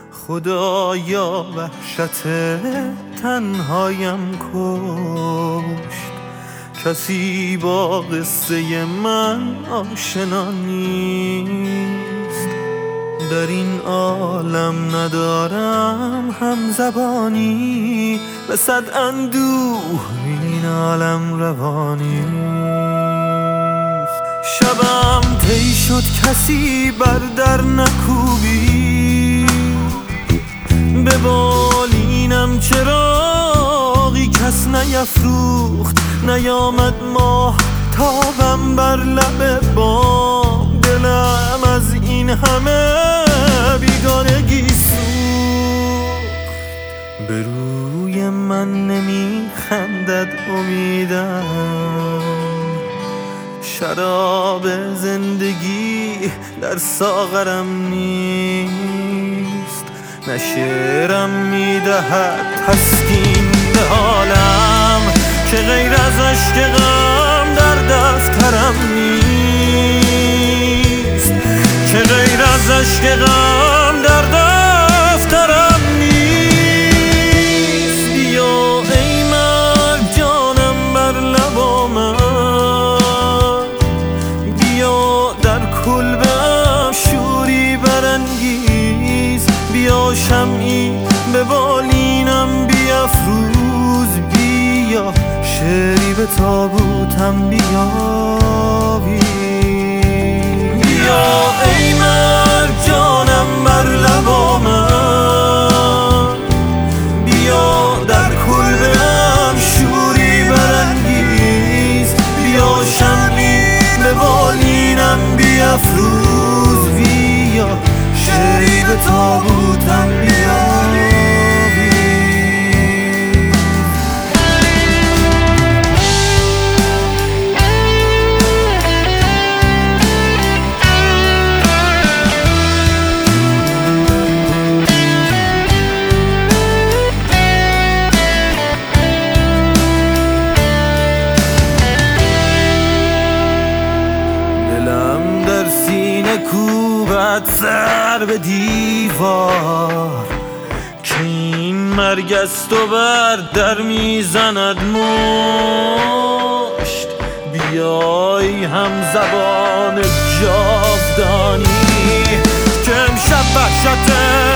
خدایا وحشت تنهایم کشت. کسی با قصه من آشنا نیست. در این عالم ندارم هم زبانی، به صد اندوه این عالم روانیست. شبم طی شد کسی بر در نکوبی، به بالینم چراغی کس نیفروخت. نیامد ماه تابم بر لب بام، دلم از این همه بیگانگی سوخت. به روی من نمیخندد امیدم، شراب زندگی در ساغرم نیست. نه شعرم میدهد تسکین به حالم، که غیر از عشق غم در دفترم نیست. که غیر از عشق غم در دفترم نیست. بیا ای مرگ جانم بر لب من، بیا در کلبه‌ام شوری برانگیز. بیا شمعی به بالینم بیفروز، بیا شعری به تابوتم بیاوی. بیا ای مرگ جانم بر لب من، بیا در کلبه‌ام شوری برانگیز. بیا شمعی به بالینم بیفروز، بیا شعری به تابوتم بیاوی. کوبت سر به دیوار، که این مرگ است و بر در میزند مشت. بیای هم زبان جاودانی، که امشب وحشت